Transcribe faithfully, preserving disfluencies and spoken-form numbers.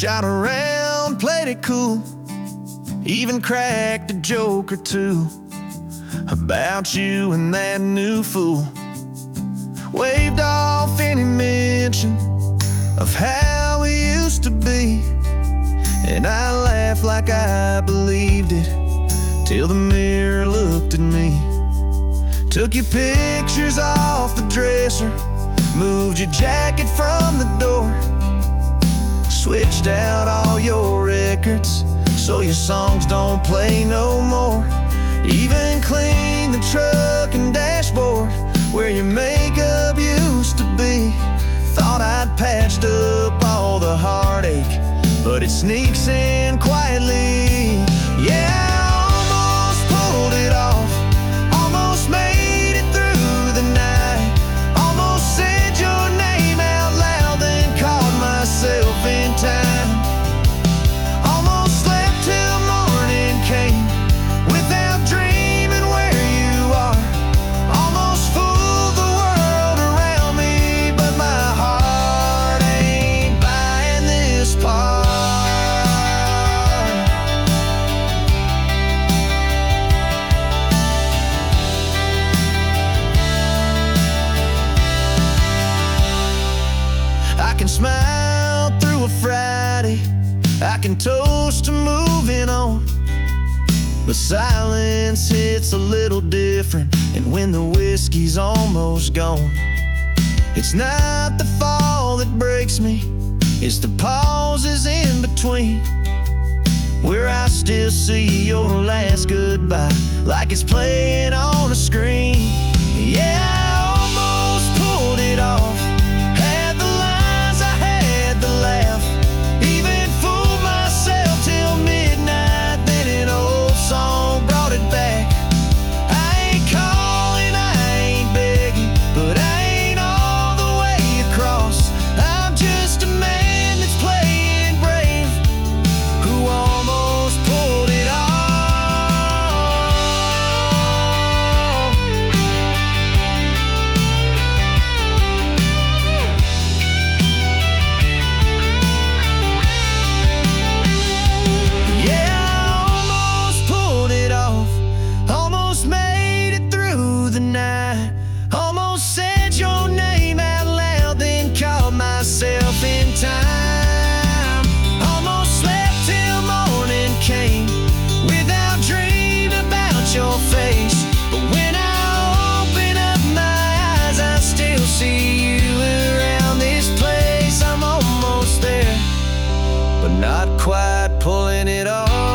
Shot around, played it cool, even cracked a joke or two about you and that new fool. Waved off any mention of how we used to be, and I laughed like I believed it, till the mirror looked at me. Took your pictures off the dresser, moved your jacket from the door, switched out all your records so your songs don't play no more. Even cleaned the truck and dashboard where your makeup used to be. Thought I'd patched up all the heartache, but it sneaks in quietly. Yeah, I almost pulled it off, almost made it through the night, almost said your name out loud, then called myself in time. Almost slept till morning came without dreaming where you are. Almost fooled the world around me, but my heart ain't buying this part. I can smile through a Friday, I can toast to moving on, but silence hits a little different, and when the whiskey's almost gone, it's not the fall that breaks me, it's the pauses in between, where I still see your last goodbye like it's playing on a screen. Yeah, I almost pulled it off, had the lines, I had the laugh, even fooled myself till midnight, then an old song brought it back. I ain't calling, I ain't begging, but I ain't all the way across. I'm just a man that's playing brave, who almost pulled it off. Yeah, I almost pulled it off, almost made it through the night, almost said your name out loud, then called myself in time. Almost slept till morning came without dreaming about your face, but when I open up my eyes, I still see you around this place. I'm almost there, but not quite pulling it off.